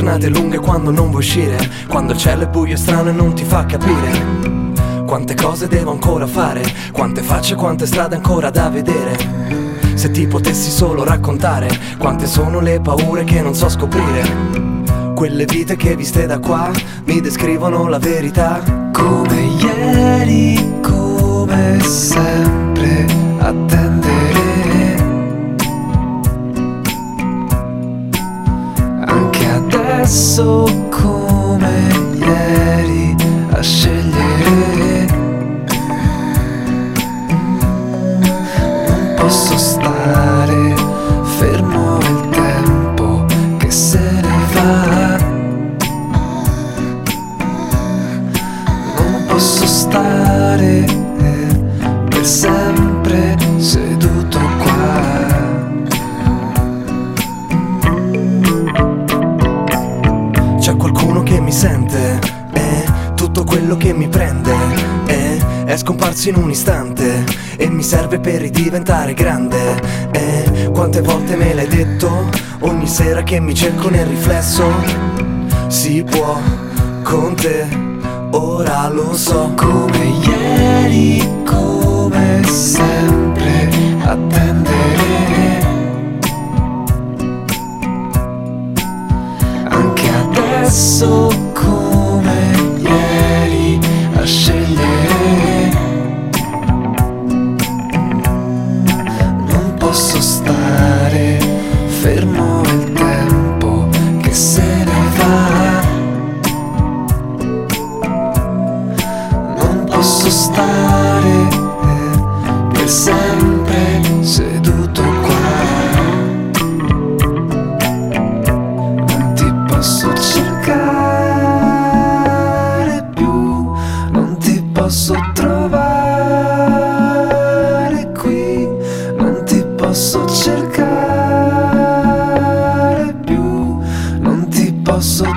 giornate lunghe quando non vuoi uscire, quando il cielo è buio e strano e non ti fa capire quante cose devo ancora fare, quante facce, quante strade ancora da vedere. Se ti potessi solo raccontare quante sono le paure che non so scoprire, quelle vite che viste da qua mi descrivono la verità. Come ieri, come sempre, attendere. Anche adesso come ieri, a scegliere. Non posso stare fermo il tempo che se ne va. Non posso stare per sempre seduto qua. C'è qualcuno che mi sente, tutto quello che mi prende è scomparso in un istante e mi serve per ridiventare grande. Quante volte me l'hai detto, ogni sera che mi cerco nel riflesso. Si può con te, ora lo so. Come ieri, come sempre, attendere. Anche adesso come ieri, a scegliere. Non posso stare fermo il tempo che se ne va. Non posso stare per sempre seduto qua. Non ti posso cercare più, non ti posso trovare qui, non ti posso cercare più, non ti posso